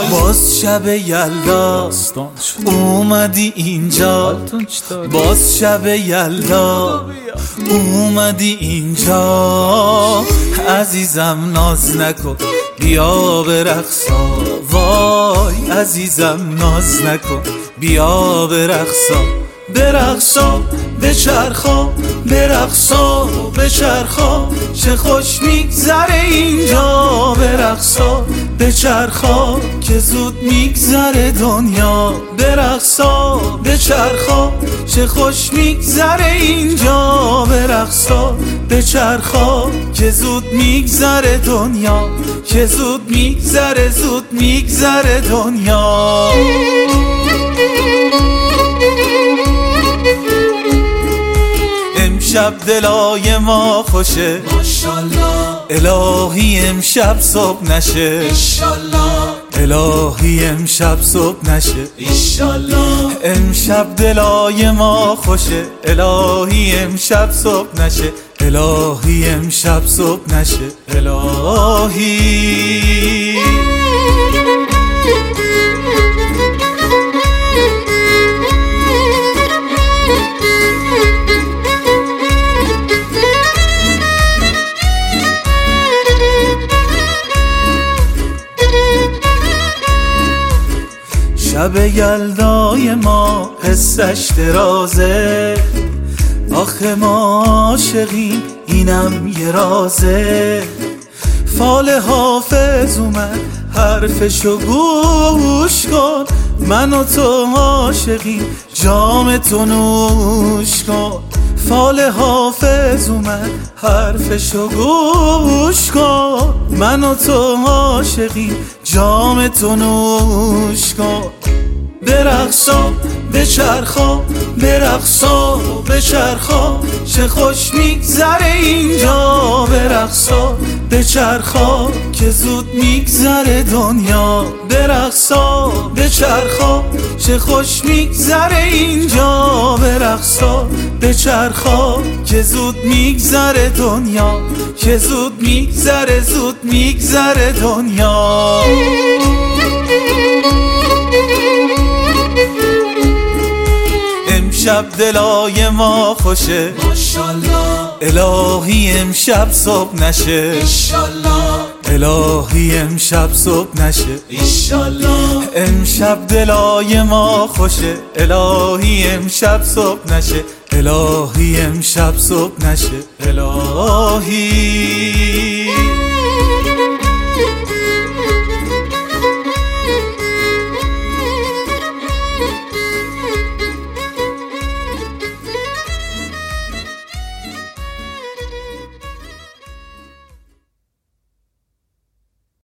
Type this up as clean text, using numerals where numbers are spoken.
باز شب یلدا اومدی اینجا، باز شب یلدا اومدی اینجا. عزیزم ناز نکن بیا برقصا، وای عزیزم ناز نکن بیا برقصا. برقصا بچرخا برقصا بچرخا، چه خوش میگذره اینجا. برقصا بچرخا که زود میگذره دنیا. برقصا بچرخا چه خوش میگذره اینجا. برقصا بچرخا که زود میگذره دنیا، که زود میگذره زود میگذره دنیا. امشب دلای ما خوشه ماشالله، الهی امشب صبح نشه انشالله، الهی امشب صبح نشه انشالله. امشب دلای ما خوشه الهی امشب صبح نشه، الهی امشب صبح نشه الهی. شب یلدای ما حسش درازه، آخه ما عاشقیم اینم یه رازه. فال حافظ اومد حرفشو گوش کن، من و تو عاشقیم جام تو نوش کن. فال حافظ اومد حرفشو گوش کن، من و تو عاشقیم جام تو نوش کن. برقصا بچرخا برقصا بچرخا، چه خوش میگذره اینجا. برقصا بچرخا که زود میگذره دنیا. برقصا بچرخا چه خوش میگذره اینجا. برقصا بچرخا که زود میگذره دنیا، که زود میگذره زود میگذره دنیا. امشب دلای ما خوشه ماشالله، الهی امشب صبح نشه انشالله، الهی امشب صبح نشه انشالله. امشب دلای ما خوشه الهی امشب صبح نشه، الهی امشب صبح نشه الهی.